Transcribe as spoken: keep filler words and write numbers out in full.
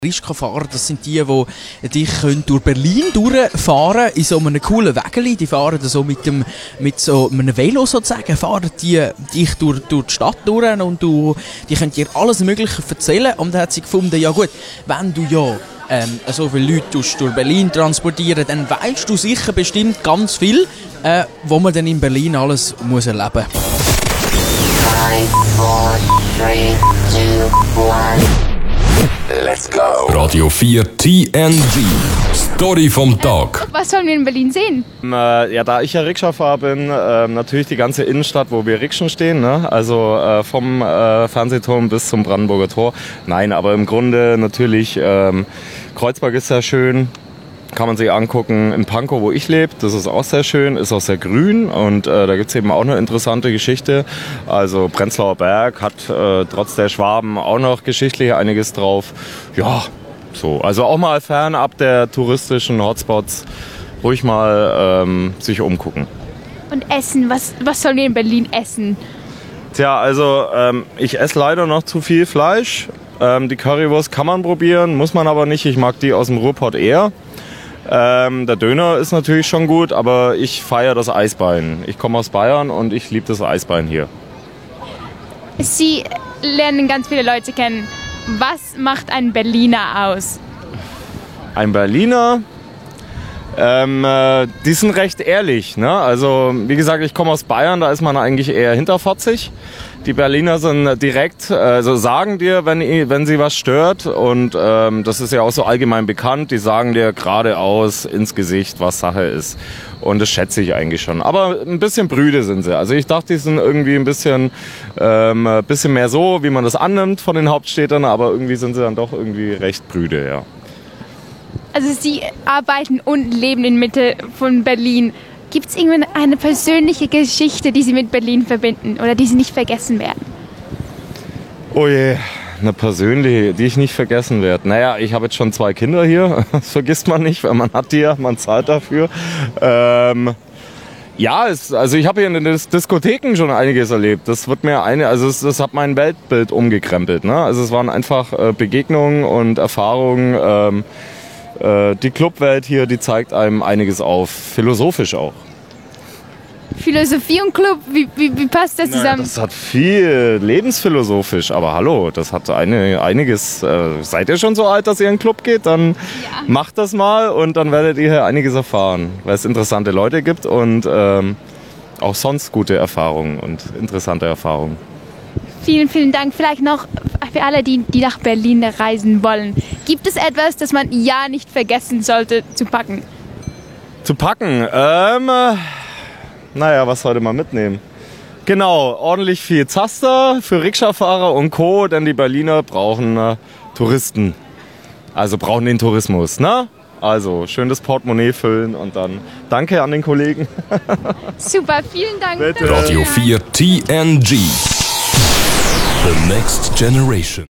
Rikscha-Fahrer, das sind die, die dich durch Berlin durchfahren in so einem coolen Wägeli. Die fahren so mit, dem, mit so einem Velo sozusagen, fahren die dich durch, durch die Stadt durch und du, die können dir alles Mögliche erzählen. Und dann hat sie gefunden, ja gut, wenn du ja ähm, so viele Leute durch Berlin transportieren, dann weißt du sicher bestimmt ganz viel, äh, wo man dann in Berlin alles muss erleben muss. five, four, three, two, one. Let's go. Radio vier T N G. Story vom Tag. Was sollen wir in Berlin sehen? Ähm, äh, ja, da ich ja Rikscha-Fahrer bin, äh, natürlich die ganze Innenstadt, wo wir Rikschen stehen. Ne? Also äh, vom äh, Fernsehturm bis zum Brandenburger Tor. Nein, aber im Grunde natürlich, ähm, Kreuzberg ist sehr schön. Kann man sich angucken. In Pankow, wo ich lebe, das ist auch sehr schön, ist auch sehr grün und äh, da gibt es eben auch eine interessante Geschichte. Also Prenzlauer Berg hat äh, trotz der Schwaben auch noch geschichtlich einiges drauf. Ja, so. Also auch mal fernab der touristischen Hotspots ruhig mal ähm, sich umgucken. Und essen, was, was sollen wir in Berlin essen? Tja, also ähm, ich esse leider noch zu viel Fleisch. Ähm, die Currywurst kann man probieren, muss man aber nicht. Ich mag die aus dem Ruhrpott eher. Ähm, der Döner ist natürlich schon gut, aber ich feiere das Eisbein. Ich komme aus Bayern und ich liebe das Eisbein hier. Sie lernen ganz viele Leute kennen. Was macht ein Berliner aus? Ein Berliner, ähm, äh, die sind recht ehrlich. Ne? Also wie gesagt, ich komme aus Bayern, da ist man eigentlich eher hinterfotzig. Die Berliner sind direkt, also sagen dir, wenn, wenn sie was stört und ähm, das ist ja auch so allgemein bekannt, die sagen dir geradeaus ins Gesicht, was Sache ist. Und das schätze ich eigentlich schon. Aber ein bisschen brüde sind sie. Also ich dachte, die sind irgendwie ein bisschen, ähm, ein bisschen mehr so, wie man das annimmt von den Hauptstädtern, aber irgendwie sind sie dann doch irgendwie recht brüde, ja. Also Sie arbeiten und leben in Mitte von Berlin. Gibt es irgendwann eine persönliche Geschichte, die Sie mit Berlin verbinden oder die Sie nicht vergessen werden? Oh je, eine persönliche, die ich nicht vergessen werde. Naja, ich habe jetzt schon zwei Kinder hier, das vergisst man nicht, weil man hat die ja, man zahlt dafür. Ähm, ja, es, also ich habe hier in den Diskotheken schon einiges erlebt. Das wird mir eine, also es, das hat mein Weltbild umgekrempelt. Ne? Also es waren einfach äh, Begegnungen und Erfahrungen. Ähm, Die Clubwelt hier, die zeigt einem einiges auf, philosophisch auch. Philosophie und Club, wie, wie, wie passt das zusammen? Naja, das hat viel lebensphilosophisch, aber hallo, das hat eine, einiges. Äh, seid ihr schon so alt, dass ihr in den Club geht? Dann ja. Macht das mal und dann werdet ihr hier einiges erfahren, weil es interessante Leute gibt und ähm, auch sonst gute Erfahrungen und interessante Erfahrungen. Vielen, vielen Dank. Vielleicht noch für alle, die, die nach Berlin reisen wollen. Gibt es etwas, das man ja nicht vergessen sollte zu packen? Zu packen? Ähm, äh, naja, was sollte man mitnehmen? Genau, ordentlich viel Zaster für Rikscha-Fahrer und Co., denn die Berliner brauchen äh, Touristen. Also brauchen den Tourismus, ne? Also schön das Portemonnaie füllen und dann danke an den Kollegen. Super, vielen Dank. Bitte. Radio vier T N G. The next generation.